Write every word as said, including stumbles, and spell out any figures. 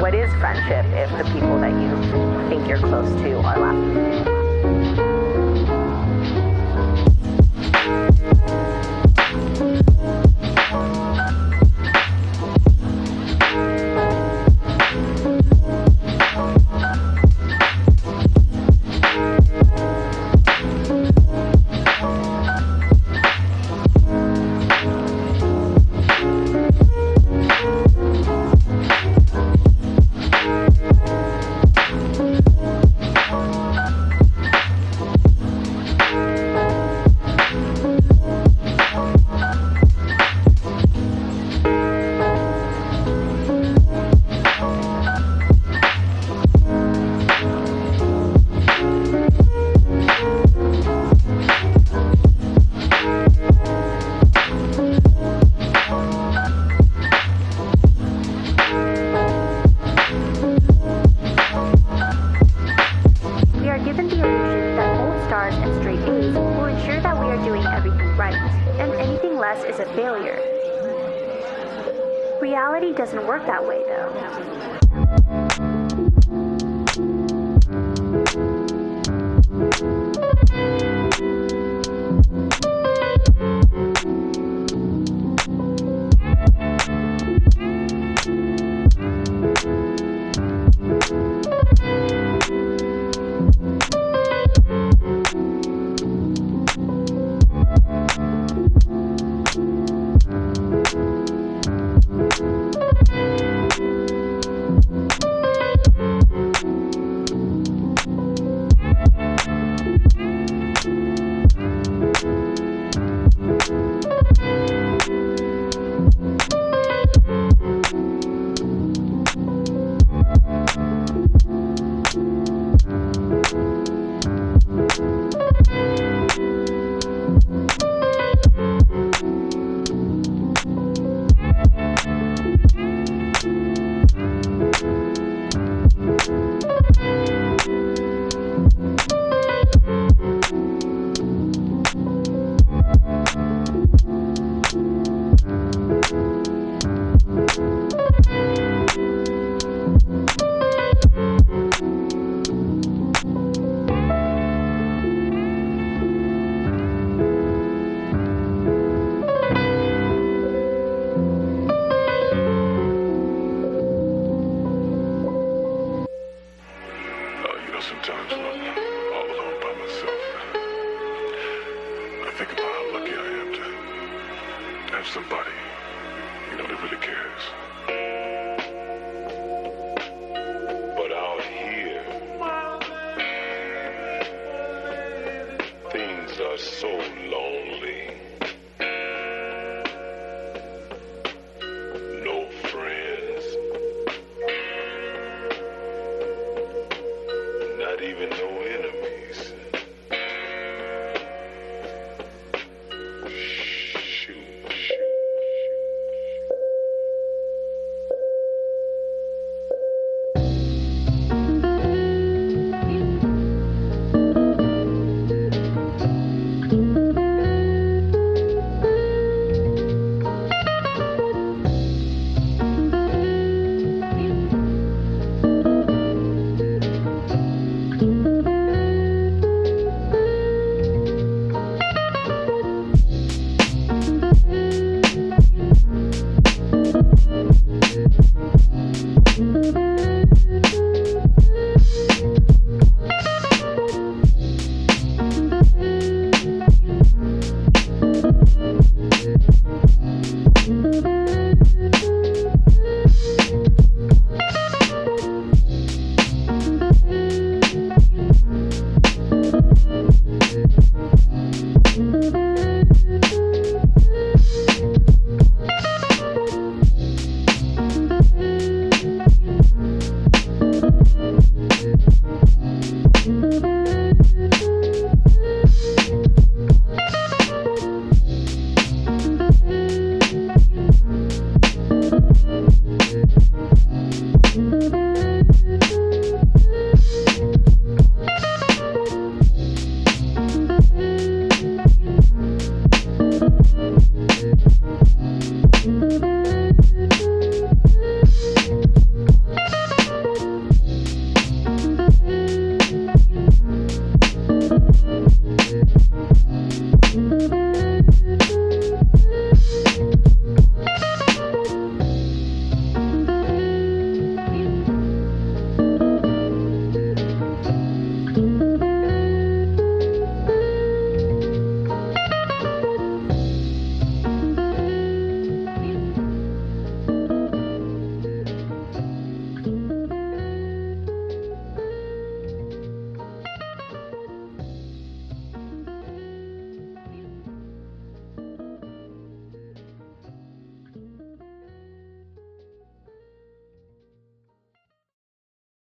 what is friendship if the people that you think you're close to are laughing? Is a failure. Reality doesn't work that way, though. Sometimes when I'm all alone by myself, I think about how lucky I am to have somebody, you know, that really cares. But out here, things are so lonely. No friends. Not even no enemies. Shoot, shoot. Thank you.